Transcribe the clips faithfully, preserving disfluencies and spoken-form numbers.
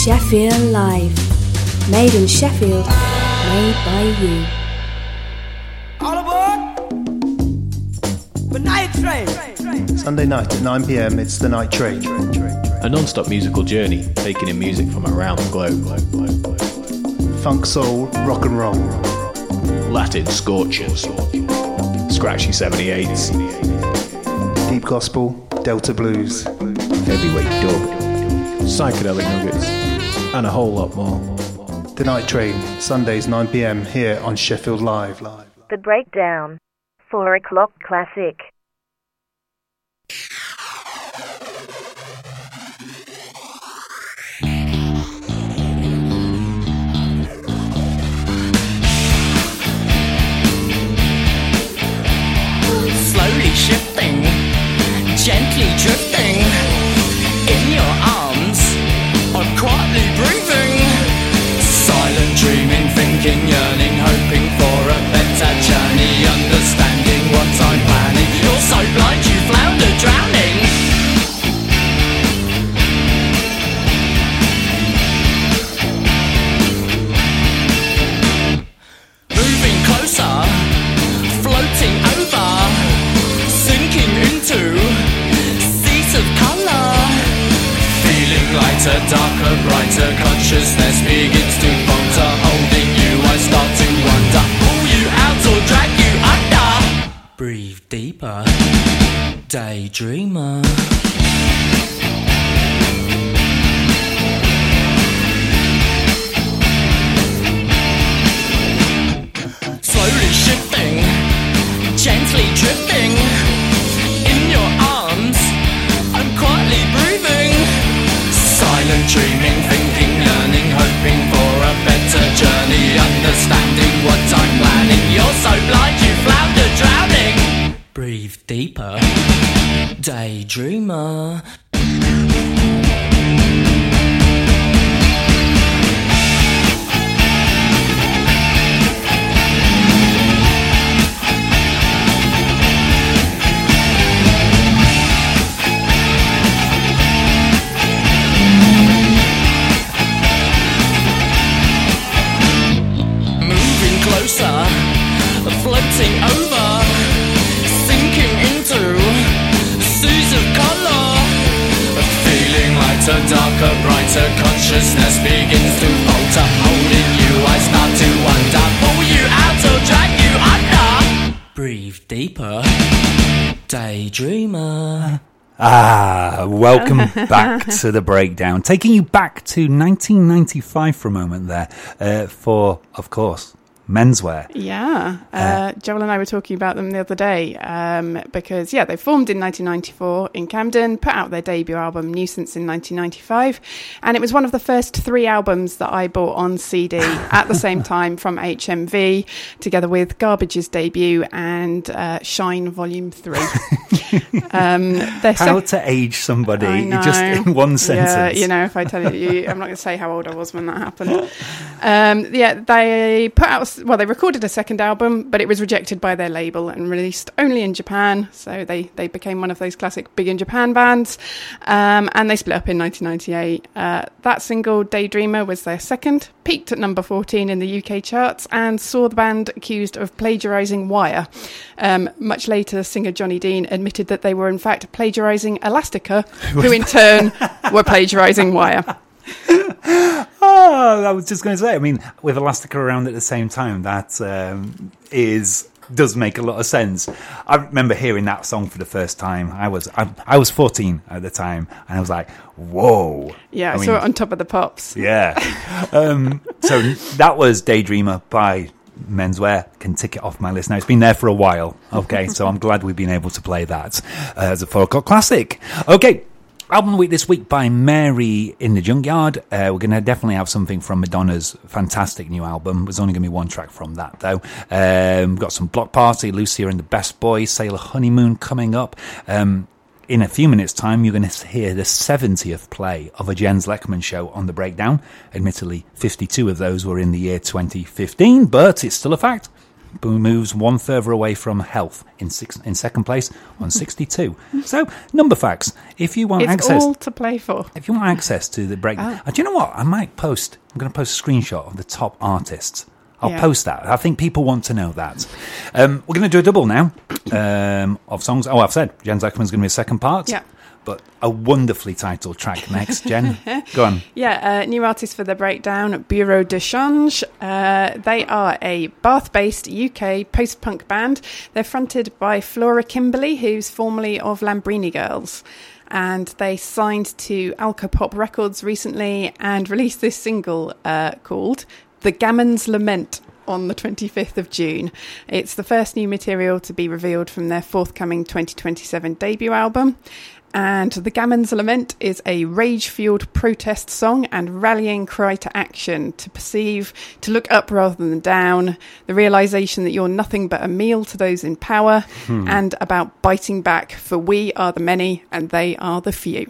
Sheffield Live. Made in Sheffield, made by you. All aboard! The Night Train! Sunday night at nine p.m, it's The Night Train. A non-stop musical journey, taking in music from around the globe. globe, globe, globe. Funk, soul, rock and roll. Latin scorchers. Scratchy seventy-eights. Deep gospel, Delta blues. Heavyweight dub. Psychedelic nuggets. And a whole lot more. The Night Train, Sundays nine p.m, here on Sheffield Live. The Breakdown. Four o'clock classic. Slowly shifting, gently drifting in your arms. I'm quietly breathing, silent dreaming, thinking, yearning, hoping for a better journey, understanding what I'm planning. You're so blind you flounder, drowning. Moving closer, floating over, sinking into seas of colour. Feeling lighter, darker, brighter, consciousness begins to falter. Holding you, I start to wonder, pull you out or drag you under. Breathe deeper, daydreamer. Slowly shifting, gently drifting in your arms. I'm quietly breathing, silent dreaming, thinking, learning, hoping for a better journey, understanding what I'm planning. You're so blind you flounder, drowning. Breathe deeper, daydreamer. Closer, floating over, sinking into seas of colour. Feeling lighter, darker, brighter, consciousness begins to falter. Holding you, I start to wonder, pull you out or drag you under. Breathe deeper, daydreamer. Ah, welcome back to The Breakdown. Taking you back to nineteen ninety-five for a moment there, uh, for, of course, Menswear. Yeah, uh, Joel and I were talking about them the other day um, because, yeah, they formed in nineteen ninety-four in Camden, put out their debut album Nuisance in nineteen ninety-five, and it was one of the first three albums that I bought on C D at the same time from H M V, together with Garbage's debut and uh, Shine Volume three. um, how sec- to age somebody just in one sentence. Yeah, you know, if I tell you, I'm not going to say how old I was when that happened. Um, yeah, they put out Well, they recorded a second album, but it was rejected by their label and released only in Japan. So they, they became one of those classic Big in Japan bands. Um, and they split up in nineteen ninety-eight. Uh, that single, Daydreamer, was their second, peaked at number fourteen in the U K charts, and saw the band accused of plagiarising Wire. Um, much later, singer Johnny Dean admitted that they were in fact plagiarising Elastica, who in turn were plagiarising Wire. Oh, I was just going to say, I mean, with Elastica around at the same time, that um, is does make a lot of sense. I remember hearing that song for the first time. I was I, I was fourteen at the time, and I was like, whoa. Yeah, I, I mean, saw it on Top of the Pops. Yeah. um, so that was Daydreamer by Menswear. Can tick it off my list now. It's been there for a while. Okay, so I'm glad we've been able to play that uh, as a four o'clock classic. Okay. Album of the week this week by Mary in the Junkyard. Uh, we're going to definitely have something from Madonna's fantastic new album. There's only going to be one track from that, though. Um, we've got some Block Party, Lucia and the Best Boys, Sailor Honeymoon coming up. Um, in a few minutes' time, you're going to hear the seventieth play of a Jens Lechman show on The Breakdown. Admittedly, fifty-two of those were in the year twenty fifteen, but it's still a fact. moves one further away from Health in six, in second place on sixty-two. So, number facts. If you want It's access, all to play for. if you want access to the break, Ah. uh, do you know what? I might post. I'm going to post a screenshot of the top artists. I'll Yeah. post that. I think people want to know that. Um, we're going to do a double now um, of songs. Oh, I've said Jen Zuckerman's going to be a second part. Yeah. But a wonderfully titled track next, Jen. Go on. Yeah, uh, new artist for the breakdown, Bureau de Change. Uh, they are a Bath-based U K post-punk band. They're fronted by Flora Kimberly, who's formerly of Lambrini Girls. And they signed to Alcopop Records recently and released this single uh, called The Gammon's Lament on the twenty-fifth of June. It's the first new material to be revealed from their forthcoming twenty twenty-seven debut album. And The Gammon's Lament is a rage-fueled protest song and rallying cry to action, to perceive, to look up rather than down, the realisation that you're nothing but a meal to those in power, hmm. and about biting back, for we are the many and they are the few.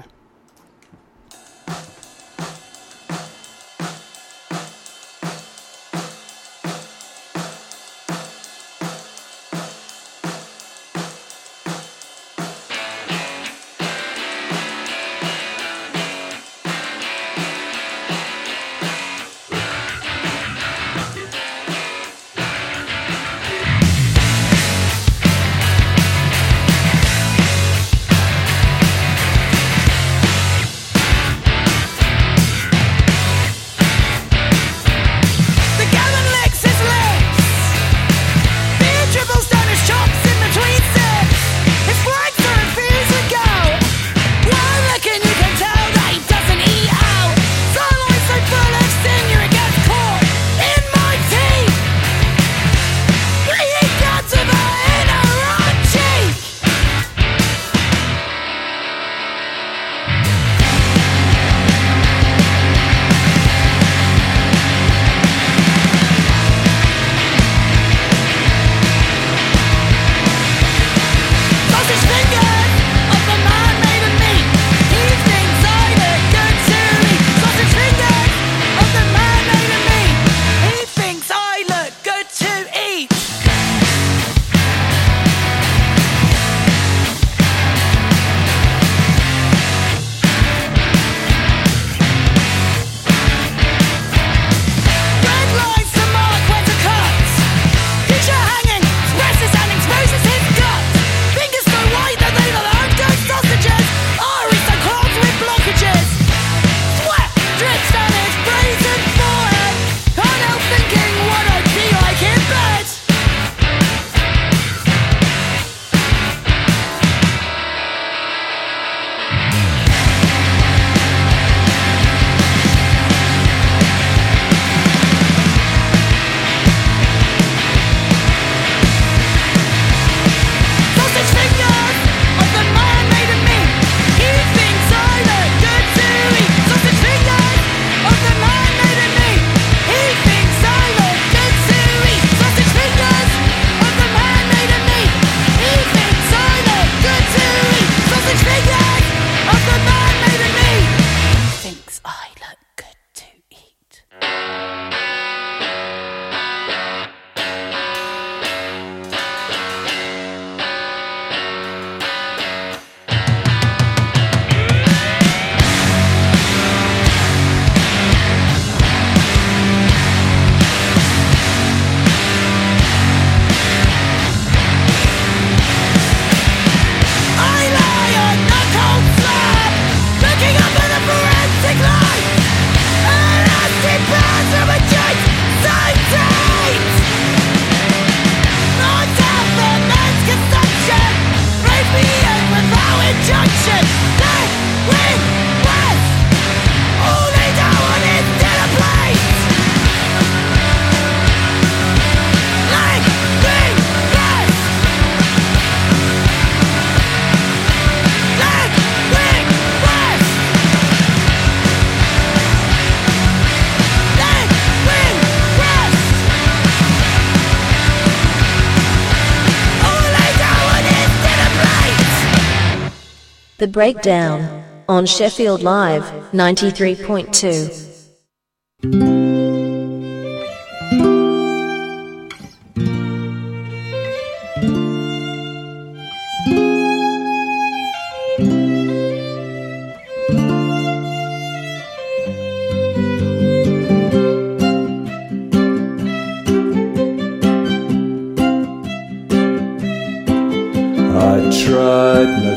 The Breakdown on Sheffield Live ninety-three point two.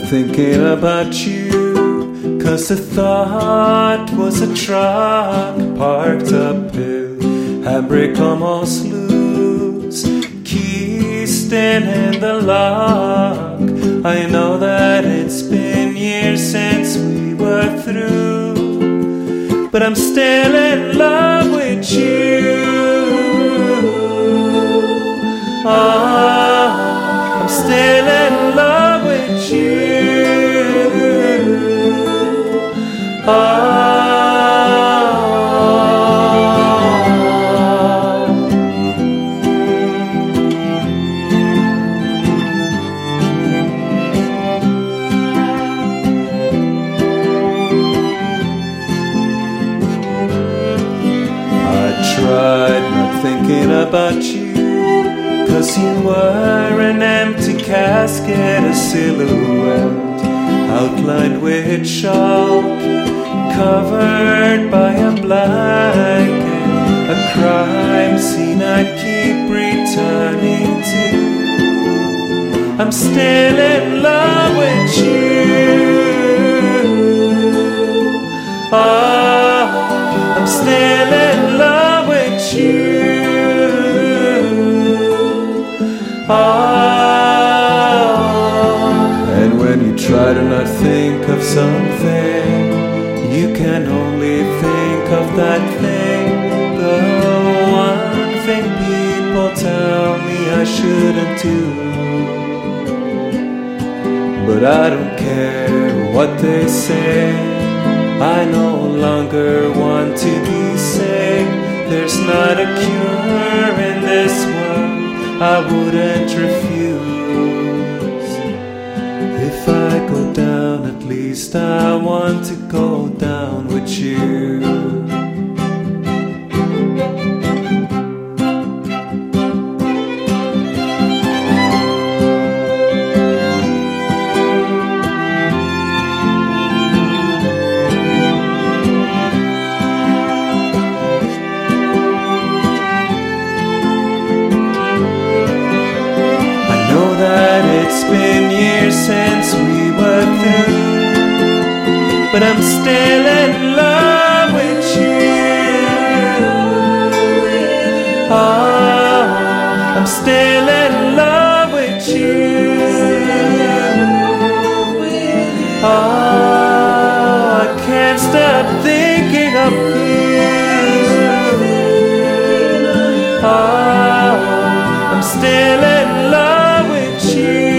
thinking about you, 'cause the thought was a truck parked uphill, handbrake almost loose, keys still in the lock. I know that it's been years since we were through, but I'm still in love with you. Ah, I'm still in love with you. Ah. I tried not thinking about you, 'cause you were an empty casket, a silhouette outlined with chalk, covered by a blanket, a crime scene I keep returning to. I'm still in love with you. Ah, I'm still in love with you. Ah, and when you try to not think of something, you can only think of that thing. The one thing people tell me I shouldn't do, but I don't care what they say. I no longer want to be sick. There's not a cure in this world I wouldn't refuse. If I go down, at least I want to go down with you. It's been years since we were through, but I'm still in love with you. Ah, I'm still in love with you. Ah, I can't stop thinking of you. Ah, I'm still in love with you.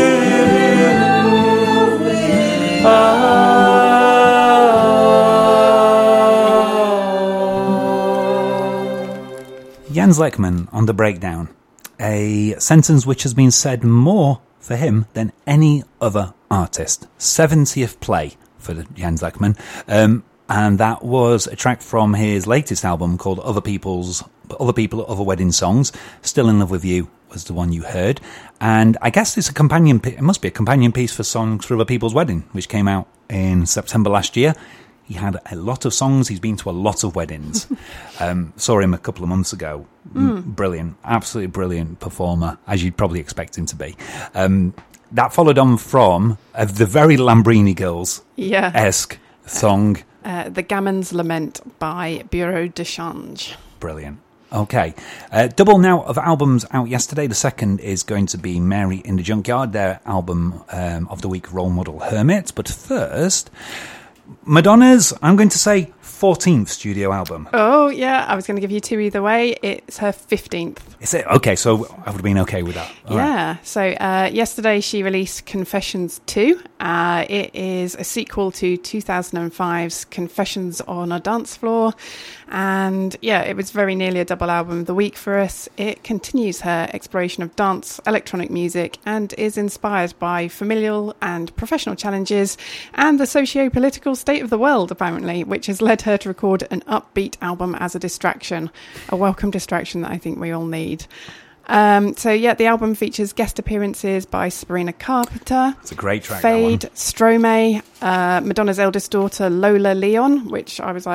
Jens Lekman on The Breakdown, a sentence which has been said more for him than any other artist. seventieth play for Jens Lekman, um, and that was a track from his latest album called Other People's Other People, Other Wedding Songs. Still in Love with You was the one you heard, and I guess it's a companion. It must be a companion piece for Songs for Other People's Wedding, which came out in September last year. He had a lot of songs. He's been to a lot of weddings. um, saw him a couple of months ago. Mm. Brilliant, absolutely brilliant performer, as you'd probably expect him to be. Um, that followed on from uh, the very Lambrini Girls yeah. esque song, uh, "The Gammon's Lament" by Bureau de Change. Brilliant. Okay. Uh, double now of albums out yesterday. The second is going to be Mary in the Junkyard, their album um, of the week, Role Model Hermit. But first, Madonna's, I'm going to say, fourteenth studio album. Oh, yeah. I was going to give you two either way. It's her fifteenth. Is it? Okay, so I would have been okay with that. All yeah. Right. So uh, yesterday she released Confessions two. Uh, it is a sequel to two thousand five's Confessions on a Dance Floor. And yeah, it was very nearly a double album of the week for us. It continues her exploration of dance, electronic music, and is inspired by familial and professional challenges and the socio-political state of the world, apparently, which has led her to record an upbeat album as a distraction, a welcome distraction that I think we all need. Um, so yeah, the album features guest appearances by Sabrina Carpenter. It's a great track. Fade, Stromae, uh, Madonna's eldest daughter Lola Leon, which I was like,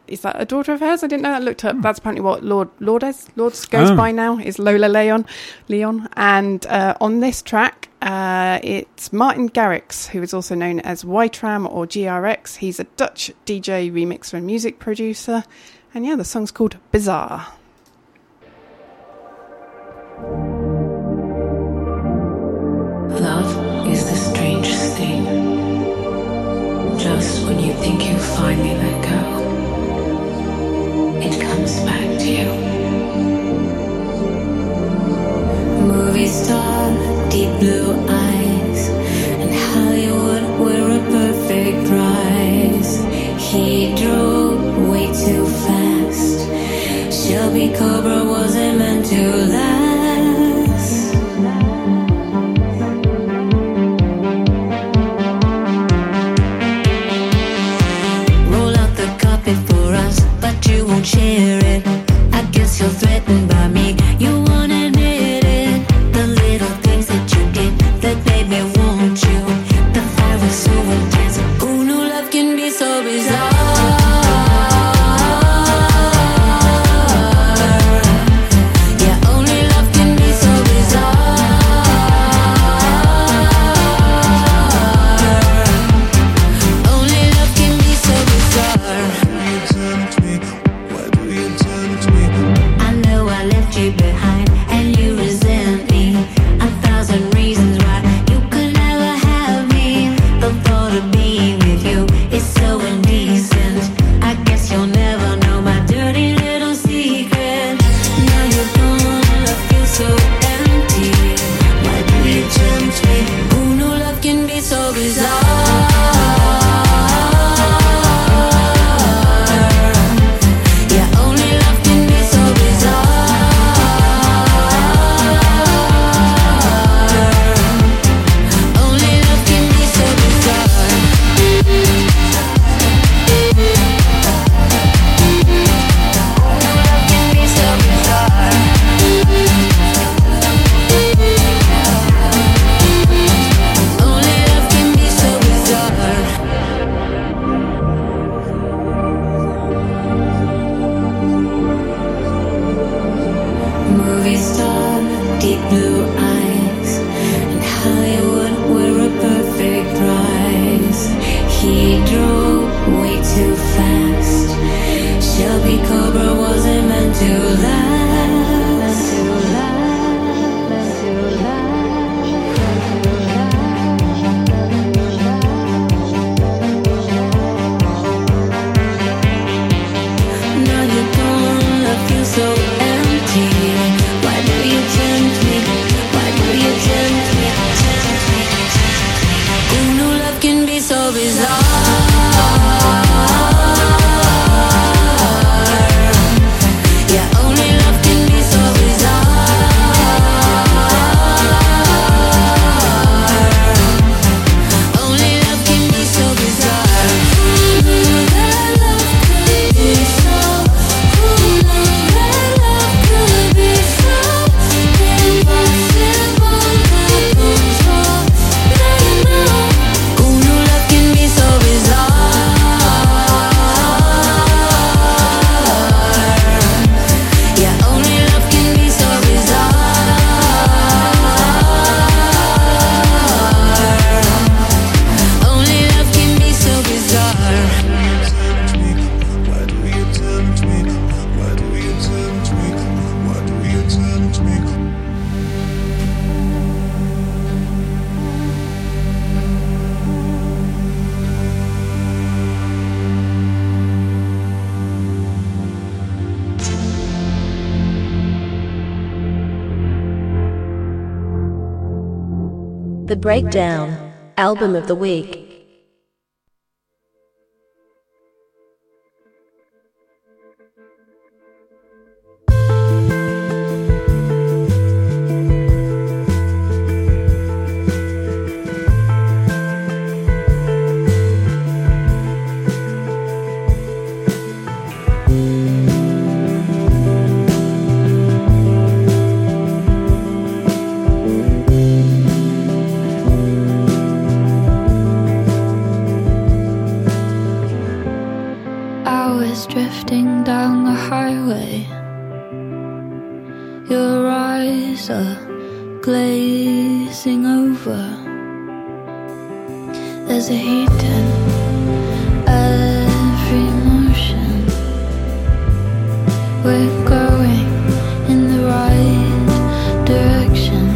is that a daughter of hers? I didn't know that. I looked up. That's apparently what Lord Lourdes Lourdes goes Oh. by now, is Lola Leon. Leon. And uh, on this track, uh, it's Martin Garrix, who is also known as Y-Tram or G R X. He's a Dutch D J, remixer and music producer. And yeah, the song's called Bizarre. Love is the strangest thing. Just when you think you finally let go, it comes back to you. Movie star, deep blue eyes, and Hollywood were a perfect prize. He drove way too fast. Shelby Cobra wasn't meant to last. For us, but you won't share it. I guess you're threatened by me. You won't admit it. The little things that you did that made me want you. The fire was so intense. Ooh, no love can be so bizarre. Yeah, only love can be so bizarre. Only love can be so bizarre. Behind and you resent me. A thousand reasons why you could never have me. The thought of being with you is so indecent. I guess you'll never know my dirty little secret. Now you're gone, I feel so empty. Why do you tempt me? Ooh, no love can be so bizarre. Yeah, only love can be so bizarre. The Breakdown, Album of the Week. driving down the highway. Your eyes are glazing over. There's a heat in every motion. We're going in the right direction.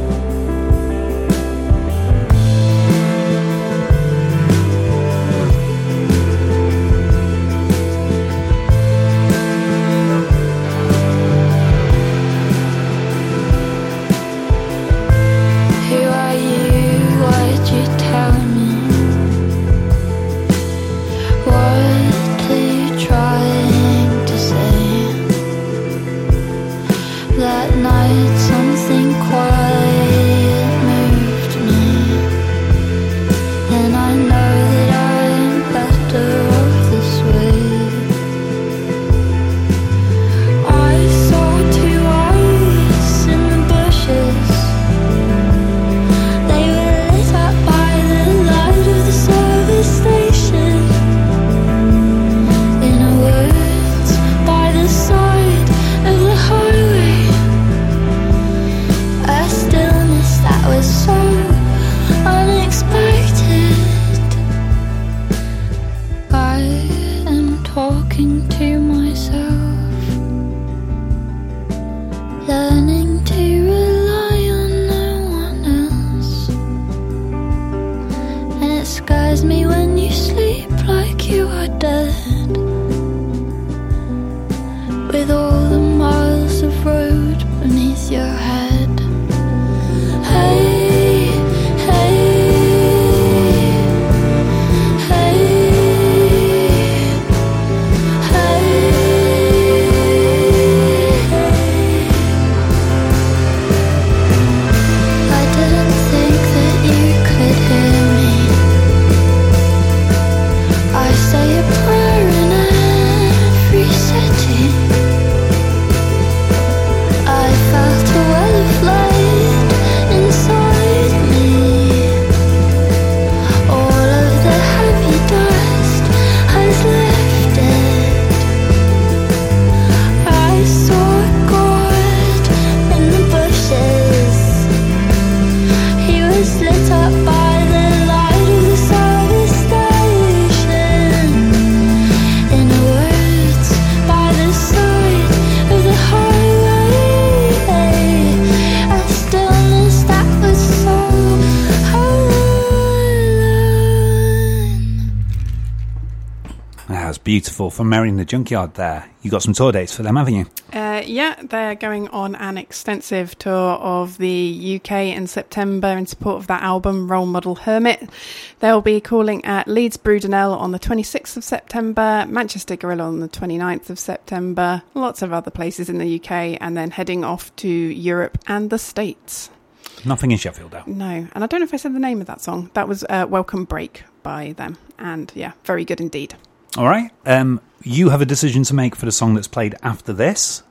Beautiful from Mary in the Junkyard there. You got some tour dates for them, haven't you? Uh, yeah, they're going on an extensive tour of the U K in September in support of that album, Role Model Hermit. They'll be calling at Leeds Brudenell on the twenty-sixth of September, Manchester Gorilla on the twenty-ninth of September, lots of other places in the U K, and then heading off to Europe and the States. Nothing in Sheffield, though. No, and I don't know if I said the name of that song. That was uh, Welcome Break by them, and yeah, very good indeed. All right. Um, you have a decision to make for the song that's played after this.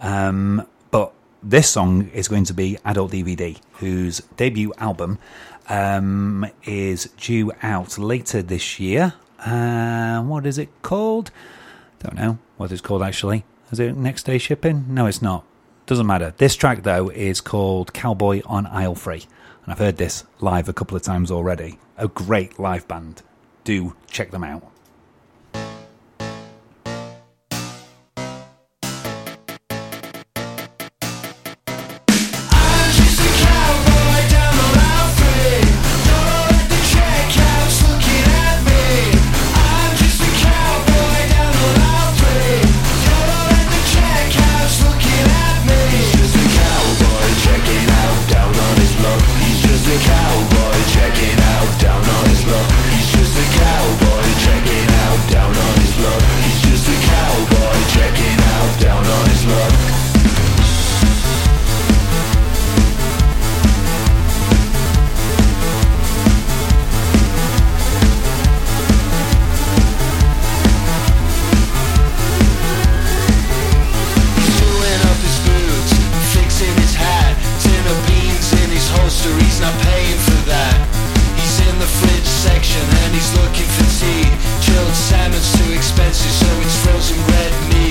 Um, but this song is going to be Adult D V D, whose debut album um, is due out later this year. Uh, what is it called? Don't know what it's called, actually. Is it next day shipping? No, it's not. Doesn't matter. This track, though, is called Cowboy on Aisle Free. And I've heard this live a couple of times already. A great live band. Do check them out. Salmon's too expensive, so it's frozen red meat.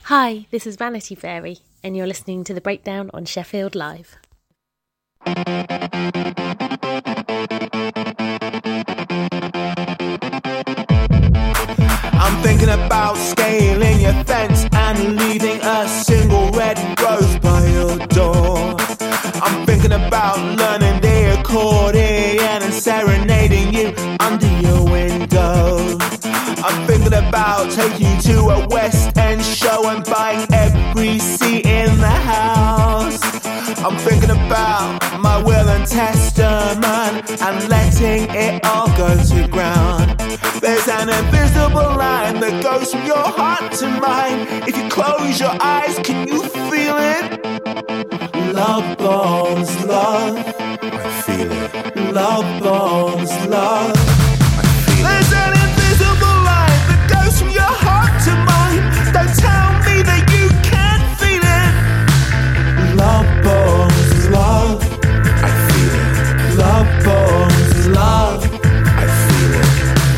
Hi, this is Vanity Fairy, and you're listening to The Breakdown on Sheffield Live. I'm thinking about scaling your fence and leaving a single red rose by your door. I'm thinking about learning the accordion and serenading you under your window. I'm thinking about taking you to a West End show and buying every seat in the house. I'm thinking about my will and testament and letting it all go to ground. There's an invisible line that goes from your heart to mine. If you close your eyes, can you feel it? Love bombs, love. I feel it. Love bombs, love. I feel There's it. An invisible line that goes from your heart to mine. Don't tell me that you can't feel it. Love bombs, love. I feel it. Love bombs, love. I feel it.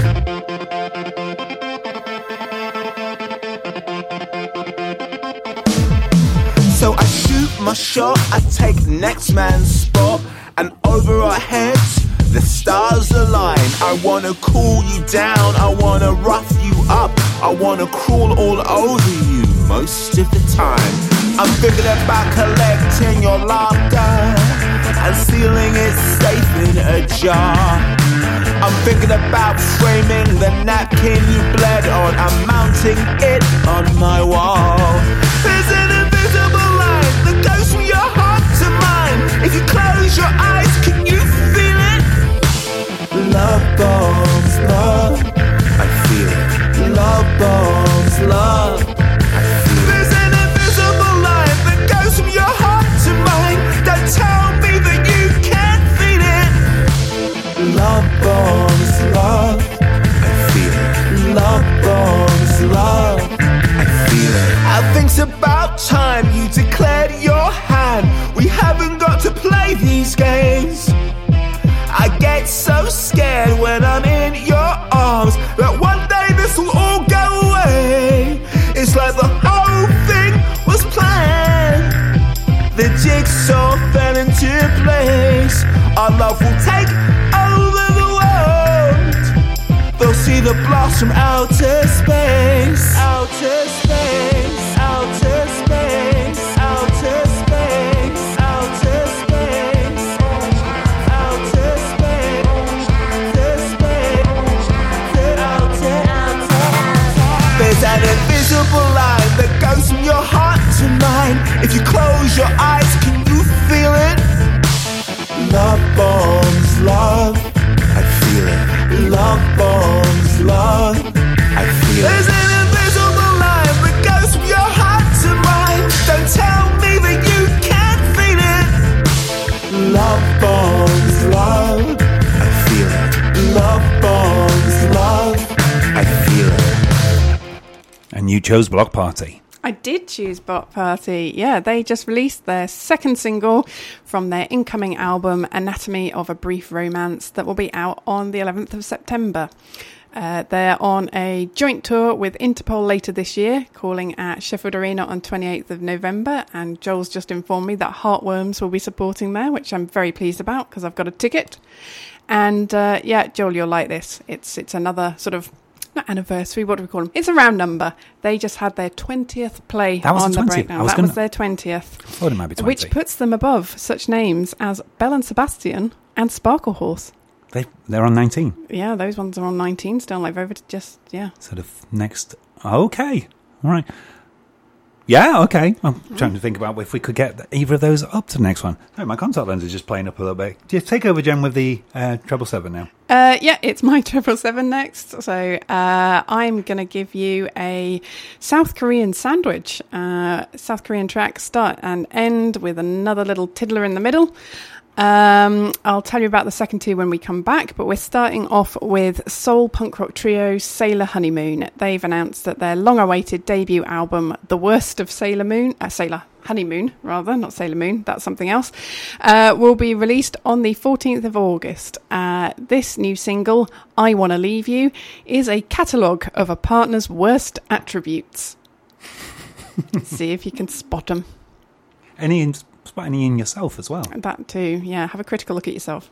So I shoot my shot, I take next man's spot, and over our heads the stars align. I wanna cool you down, I wanna rough you up, I wanna crawl all over you most of the time. I'm thinking about collecting your laughter and sealing it safe in a jar. I'm thinking about framing the napkin you bled on and mounting it on my wall. There's an invisible line that goes from your heart to mine. If you close your eyes, can you feel it? Love bombs, love. I feel it. Love bombs, love. I feel it. There's an invisible line that goes from your heart to mine. Don't tell me that you can't feel it. Love bombs, love. I feel it. Love bombs, love. I feel it. I think's about time you declared your hand. We haven't got to play these games. I get so scared when I'm in your arms that one day this will all go away. It's like the whole thing was planned. The jigsaw fell into place. Our love will take over the world. They'll see the blast from outer space. Outer space, outer space, outer space, outer space, outer space, outer space, outer, outer. There's an invisible line that goes from your heart to mine. If you close your eyes, can you feel it? Love bombs, love. I feel it. Love bombs, love. I feel it. There's an invisible line that goes from your heart to mine. Don't tell me that you can't feel it. Love bombs, love. I feel it. Love bombs, love. I feel it. And you chose Block Party. I did choose Block Party. Yeah, they just released their second single from their incoming album, Anatomy of a Brief Romance, that will be out on the eleventh of September. Uh, they're on a joint tour with Interpol later this year, calling at Sheffield Arena on twenty-eighth of November, and Joel's just informed me that Heartworms will be supporting there, which I'm very pleased about because I've got a ticket. And uh, yeah, Joel, you'll like this. It's it's another sort of not anniversary, what do we call them? It's a round number. They just had their twentieth play that was on the, the twentieth. breakdown. Was that gonna... was their twentieth. I thought it might be twenty. Which puts them above such names as Belle and Sebastian and Sparkle Horse. They, they're on nineteen. Yeah, those ones are on nineteen still. Like over to just, yeah. Sort of next. Okay. All right. Yeah, okay. I'm mm. trying to think about if we could get either of those up to the next one. Oh, my contact lens is just playing up a little bit. Just take over, Jen, with the uh, treble seven now. Uh, yeah, it's my treble seven next. So uh, I'm going to give you a South Korean sandwich. Uh, South Korean track, start and end with another little tiddler in the middle. Um, I'll tell you about the second two when we come back, but we're starting off with soul punk rock trio Sailor Honeymoon. They've announced that their long-awaited debut album, The Worst of Sailor Moon, uh, Sailor Honeymoon, rather, not Sailor Moon, that's something else, uh, will be released on the fourteenth of August. Uh, this new single, I Wanna Leave You, is a catalogue of a partner's worst attributes. See if you can spot them. Any in, spot any in yourself as well? That too, yeah. Have a critical look at yourself.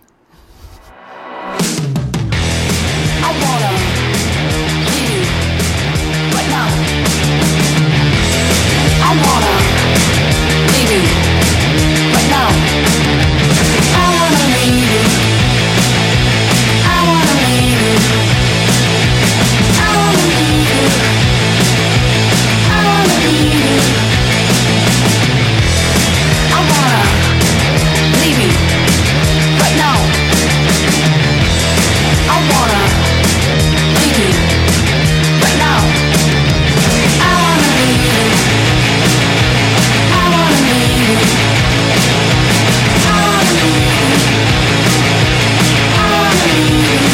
I wanna leave you right now. I wanna leave you right now. I wanna leave you. I wanna leave you. I wanna leave you. I wanna leave you. I wanna leave you right now. I wanna leave you right now. I wanna leave you. I wanna leave you. I wanna leave you. I wanna leave you.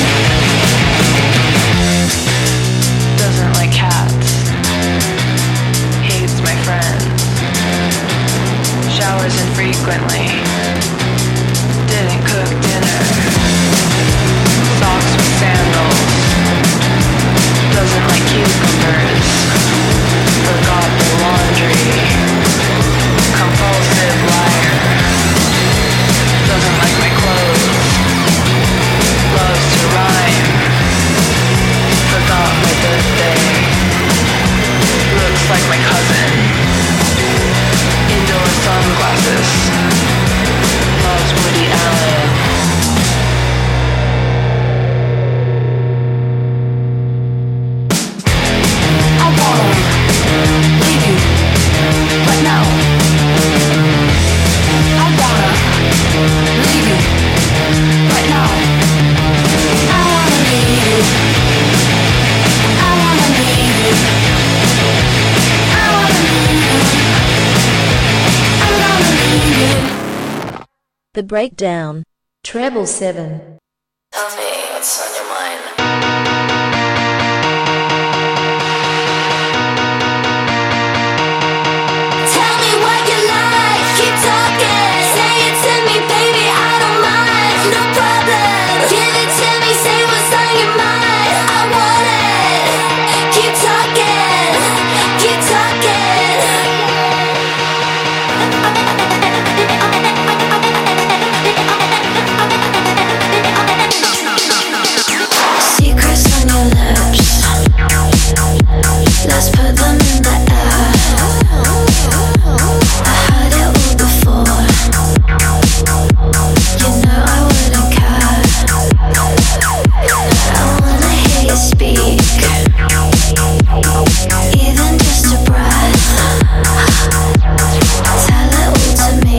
Doesn't like cats. Hates my friends. Showers infrequently. Didn't cook dinner. Socks with sandals. Doesn't like cucumbers. Forgot the laundry. Compulsive liar. Doesn't like my clothes. Loves to rhyme. Forgot my birthday. Looks like my cousin. Indoor sunglasses. Loves Woody Allen. I wanna leave you right now. I wanna leave you right now. I wanna leave you. I wanna leave you. I wanna leave you. I'm gonna leave you. The Breakdown. Treble seven. Tell me what's on your mind. Tell me what you like, keep talking. Say it to me, baby, I don't mind. No problem. Give it to me, say what's on your mind. I want it. Keep talking, keep talking. Secrets on your lips. Let's put them in the air. I heard it all before. You know I wouldn't care. I wanna hear you speak, even just a breath. Tell it all to me.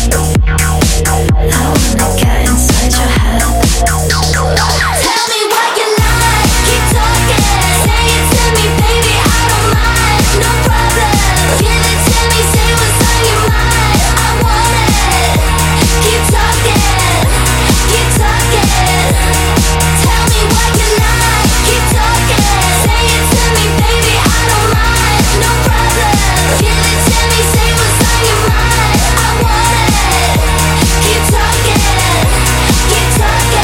I wanna get inside your head. Tell me what you like, keep talking. Say it to me, baby, I don't mind. No problem. Give it to me, say what's on your mind. I want it. Keep talking, keep talking. Tell me what you like, keep talking. Say it to me, baby, I don't mind. No problem. Give it to me, say what's on your mind. I want it. Keep talking, keep talking.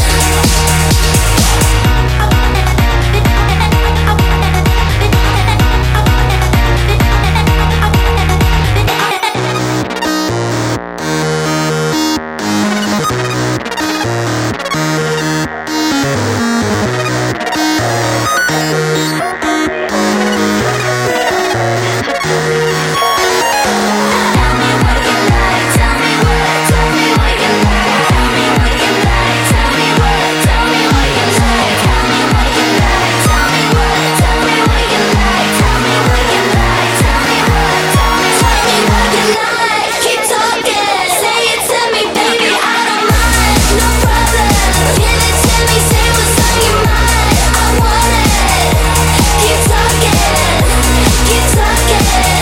Keep talking, say it to me, baby, I don't mind. No problem. Give it to me, say what's on your mind. I want it. Keep talking, keep talking.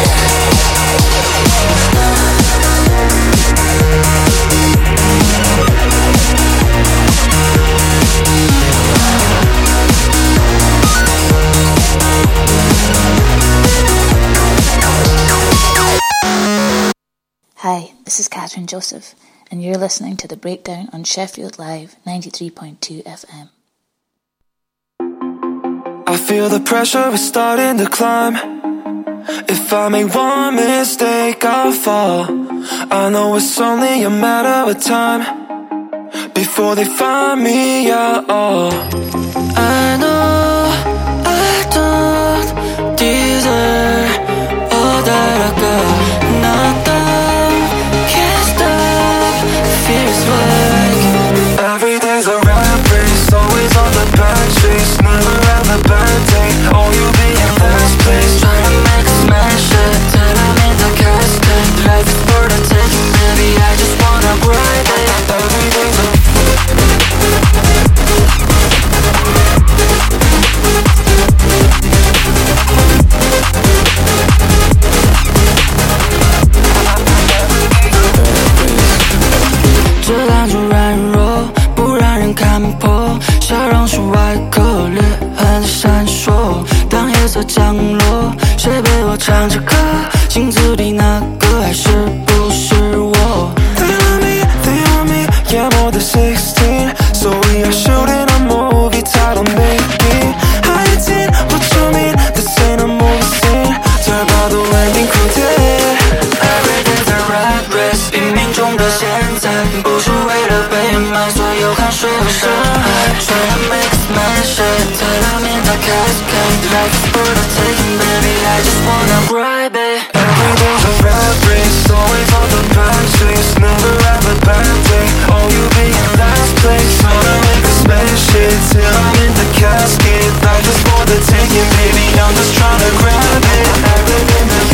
Hi, this is Catherine Joseph, and you're listening to The Breakdown on Sheffield Live ninety-three point two F M. I feel the pressure is starting to climb. It If I make one mistake, I'll fall. I know it's only a matter of time before they find me out. Oh, I know I don't deserve all that I got. Nothing can stop. Feels like everything's a rat race, always on the back chase, never have a bad day. Oh, you be in last place, try to make a smash it till I'm in the casket. Life is for the taking, baby, I just wanna ride it. Everything's a这辆主软弱，不让人看破，笑容是外壳，裂痕闪烁。当夜色降落，谁陪我唱着歌？镜子里那个还是不是我 ？They want me, they want me, yeah more than sixteen. So we are shooting a movie titled Making. eighteen, what you mean? This ain't a movie scene. 这把都landing空点。Everything's a rat race， 冥冥中的现在，不是为了被埋所有汗水和伤害。Try to make a smash it till I'm in the cascade. Life is for the taking, baby, I just wanna ride it. Everything's a rat race, always on the back chase, never have a bad day. Oh, you be in last place, tryna make a smash it till I'm in the casket. Life is for the taking, baby, I'm just tryna grab it. Everything's a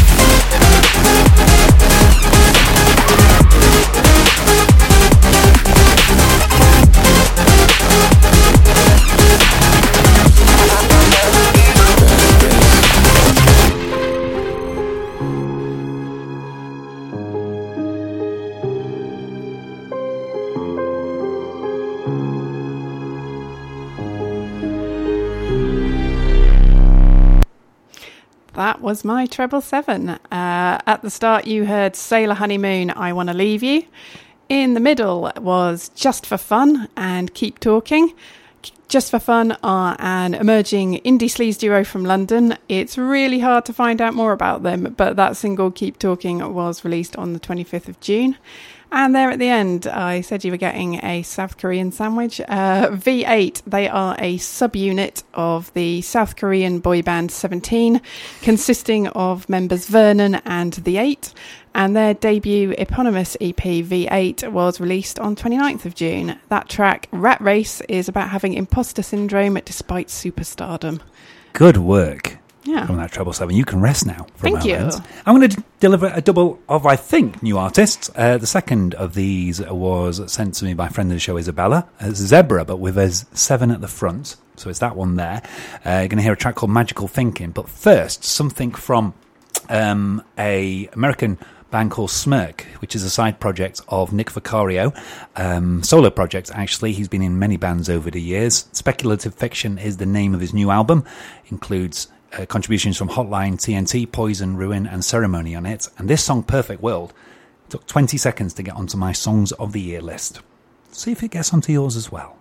That was my treble seven. Uh, at the start, you heard Sailor Honeymoon, I Wanna Leave You. In the middle was Just for Fun and Keep Talking. Just for Fun are an emerging indie sleaze duo from London. It's really hard to find out more about them, but that single, Keep Talking, was released on the twenty-fifth of June. And there at the end, I said you were getting a South Korean sandwich. Uh, V eight, they are a subunit of the South Korean boy band Seventeen, consisting of members Vernon and The Eight. And their debut eponymous E P, V eight, was released on twenty-ninth of June. That track, Rat Race, is about having imposter syndrome despite superstardom. Good work. Yeah. From that treble seven. You can rest now for Thank a moment. you. I'm going to d- deliver a double of, I think, new artists. Uh, the second of these was sent to me by a friend of the show, Isabella. It's Zebra, but with a seven at the front. So it's that one there. Uh, you're going to hear a track called Magical Thinking. But first, something from um, a American band called Smirk, which is a side project of Nick Vicario. Um, solo project, actually. He's been in many bands over the years. Speculative Fiction is the name of his new album. Includes Uh, contributions from Hotline, T N T, Poison, Ruin and Ceremony on it. And this song, Perfect World, took twenty seconds to get onto my Songs of the Year list. See if it gets onto yours as well.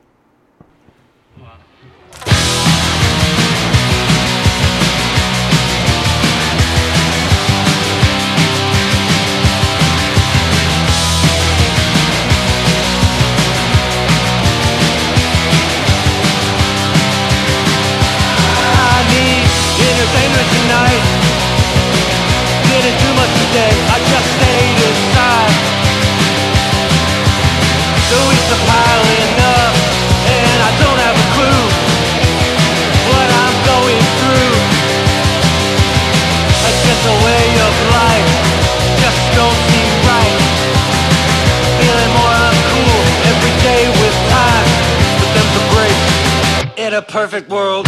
Entertainment tonight. Didn't do much today, I just stayed inside. The weeks are piling up, and I don't have a clue what I'm going through. I guess the way of life just don't seem right. Feeling more uncool every day with time, but then for grace in a perfect world.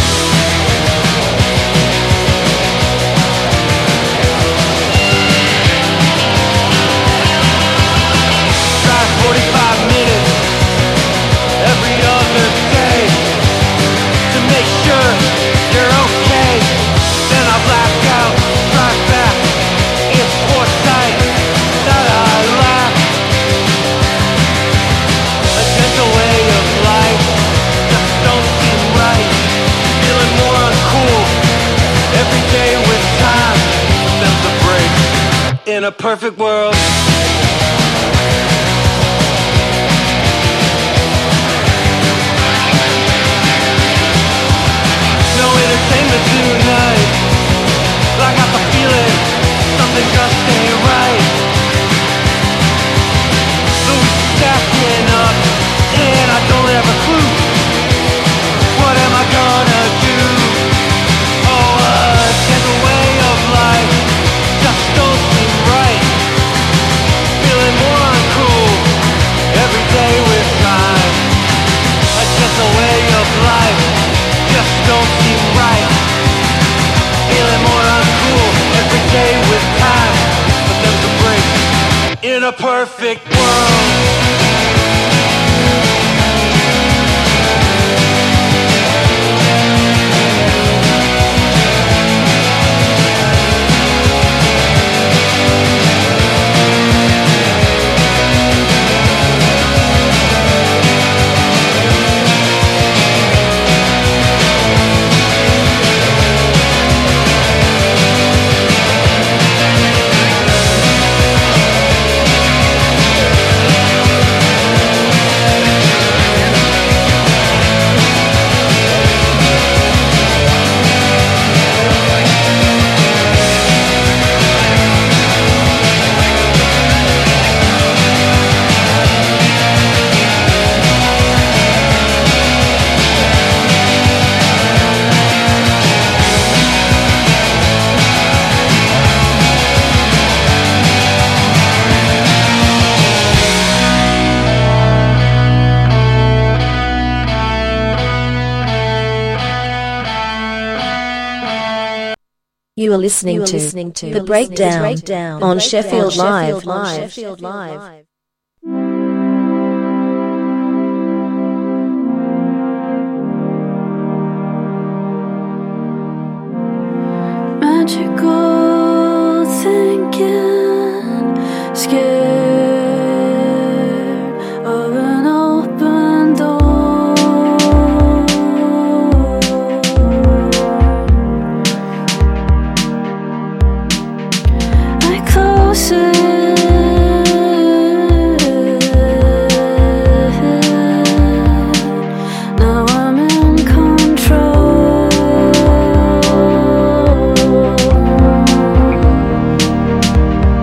forty-five minutes every other day to make sure you're okay. Then I black out, drive back. It's foresight that I lack. A gentle way of life just don't seem right. Feeling more in a perfect world. No entertainment tonight. I got the feeling something just ain't right. So we're stacking up, and I don't have a clue. What am I gonna do? Oh, a gentle way of life just don't seem right. Feeling more uncool every day with time. A gentle way of life just don't seem right. Feeling more uncool every day with time. But there's a break in a perfect world. You are listening, You are to, listening to The Breakdown, The Breakdown on The Sheffield Breakdown Live. on Sheffield Live. Magical thinking, scared of an open door. I close it. Now I'm in control.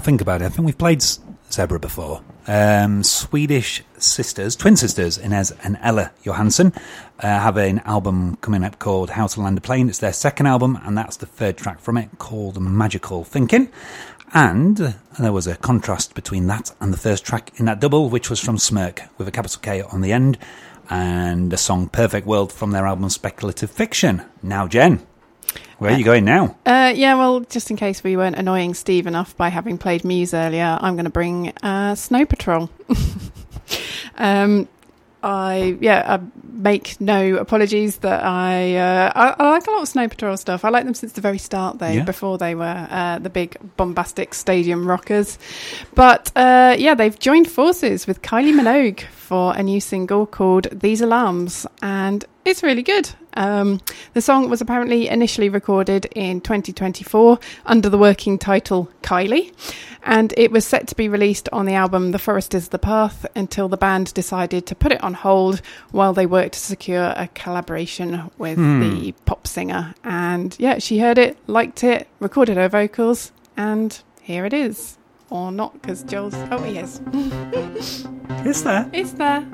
think about it, I think we've played S- Zebra before. Um, Swedish sisters, twin sisters, Inez and Ella Johansson, uh, have an album coming up called How to Land a Plane. It's their second album, and that's the third track from it, called Magical Thinking. And uh, there was a contrast between that and the first track in that double, which was from Smirk, with a capital K on the end, and the song Perfect World from their album Speculative Fiction. Now, Jen, where are you going now? Uh, yeah, well, just in case we weren't annoying Steve enough by having played Muse earlier, I'm going to bring uh, Snow Patrol. um, I yeah, I make no apologies that I, uh, I I like a lot of Snow Patrol stuff. I like them since the very start, though, Yeah. before they were uh, the big bombastic stadium rockers. But uh, yeah, they've joined forces with Kylie Minogue for a new single called These Alarms, and it's really good. Um, the song was apparently initially recorded in twenty twenty-four under the working title Kylie, and it was set to be released on the album The Forest is the Path until the band decided to put it on hold while they worked to secure a collaboration with Hmm. the pop singer. And yeah, she heard it, liked it, recorded her vocals, and here it is. Or not, because Joel's... Oh, he is. It's there. It's there.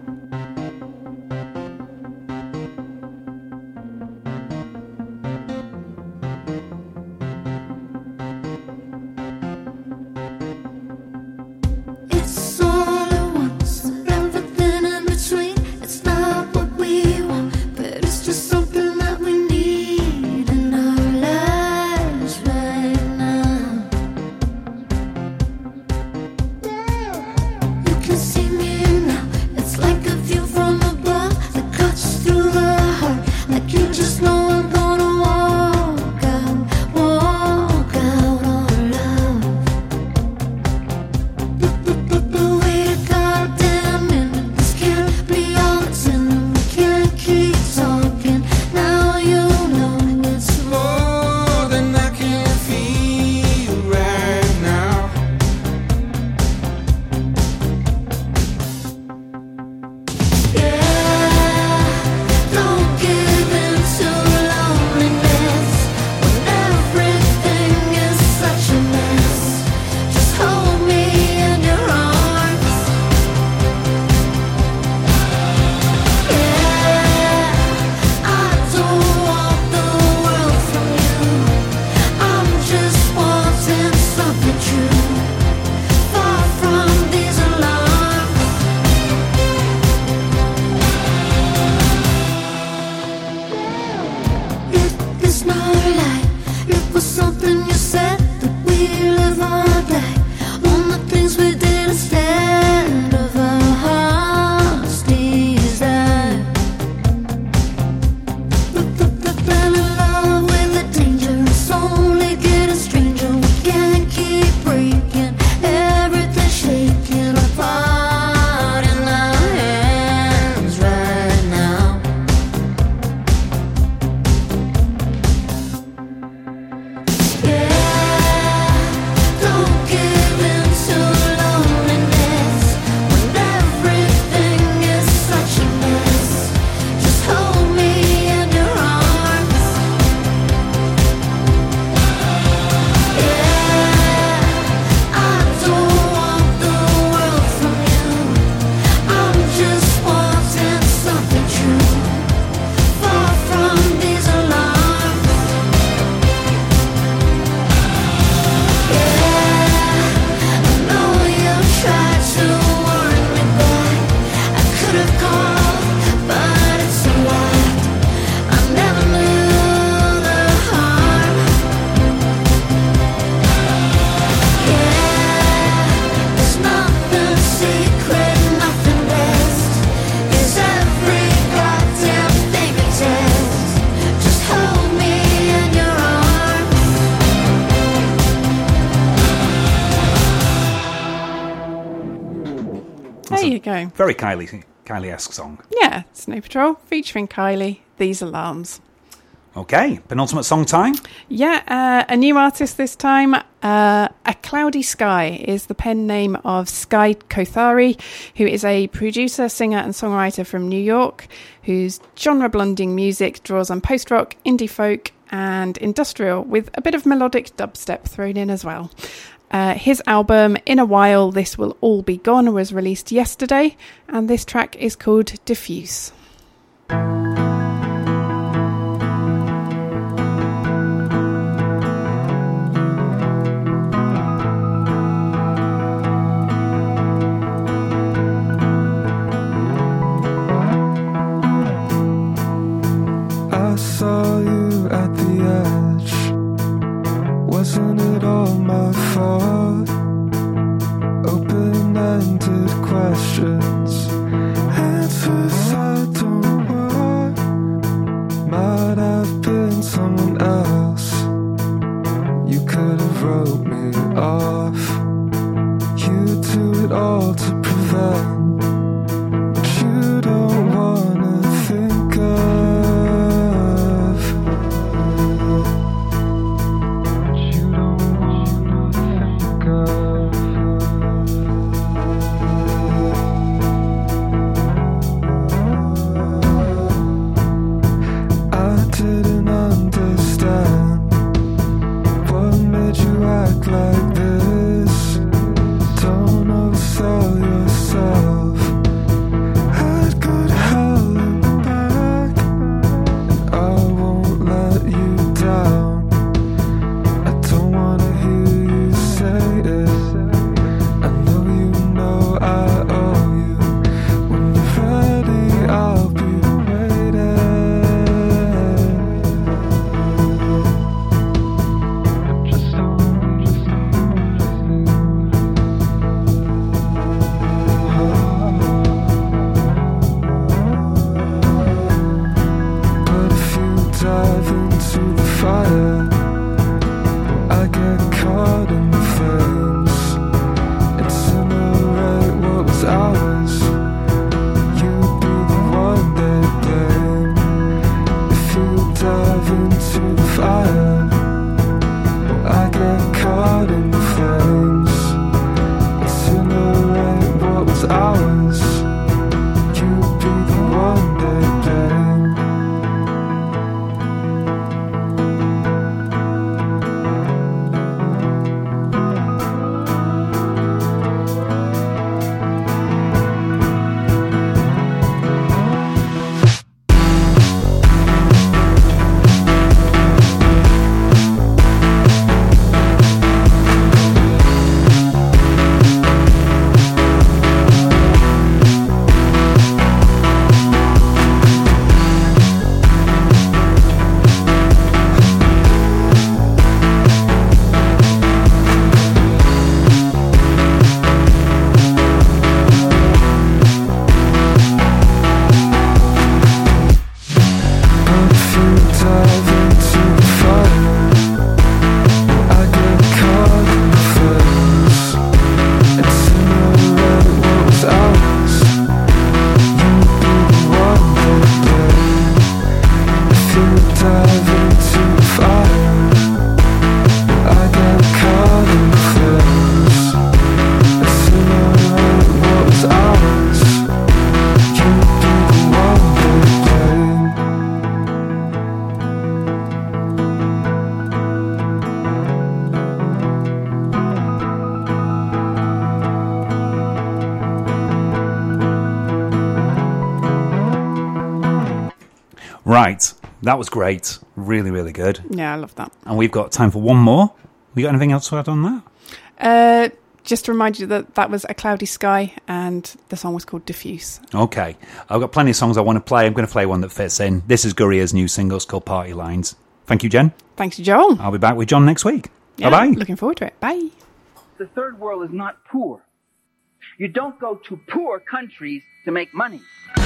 It's all at once, everything in between. It's not what we want, but it's just something that we need in our lives right now. You can see me now. It's like a view from above that cuts through the heart. Like you just know I'm gonna walk out, walk out on love. The way to goddamn it, this can't be all it's in. We can't keep talking. Now you know it's More than I can feel right now. Don't give in to loneliness when everything is such a mess. Just hold me in your arms. Yeah, I don't want the world from you. I'm just wanting something true, far from these alarms. It is not a lie. It was something you said that we live or die on the things we did instead of our hearts' desire. Fell in love with the danger. It's only getting stranger. We can't keep breaking. Everything shaking apart in our hands right now. Don't give in to loneliness when everything is such a mess. Just hold me in your arms. Yeah, I don't want the world from you. I'm just wanting something true, far from these alarms. I know you tried to warn me back. I could have called, but it's so loud. I never knew the harm. Yeah, there's nothing secret, nothing best. Is every goddamn thing a test? Just hold me in your arms. There you go. Very Kylie, Kylie-esque song. Yeah, Snow Patrol featuring Kylie, These Alarms. Okay, penultimate song time. Yeah, uh, a new artist this time. Uh, A Cloudy Sky is the pen name of Sky Kothari, who is a producer, singer and songwriter from New York, whose genre-blending music draws on post-rock, indie folk and industrial, with a bit of melodic dubstep thrown in as well. Uh, his album In a While, This Will All Be Gone was released yesterday, and this track is called Diffuse. I saw you at the edge. Wasn't it all my fault? Open-ended questions, answers I don't want. Might have been someone else. You could have wrote me off. You do it all to prevent, but you don't wanna think of. Didn't understand what made you act like this. Don't oversell yourself. I'd go to hell and back, and I won't let you down. I don't wanna hear you say it. I know you know I owe you. When you're ready, I'll be waiting. Dive into the fire, I get caught in the flames. Incinerate what was ours. You'd be the one they blame. If you dive into the fire, I get caught in the flames. Incinerate what was ours. You'd be the one they blame. Right, that was great. Really, really good. Yeah, I love that. And we've got time for one more. We got anything else to add on that? Uh, just to remind you that that was A Cloudy Sky, and the song was called Diffuse. Okay, I've got plenty of songs I want to play. I'm going to play one that fits in. This is Gurria's new single. It's called Party Lines. Thank you, Jen. Thanks, Joel. I'll be back with John next week. Yeah, Bye-bye. Looking forward to it. Bye. The third world is not poor. You don't go to poor countries to make money.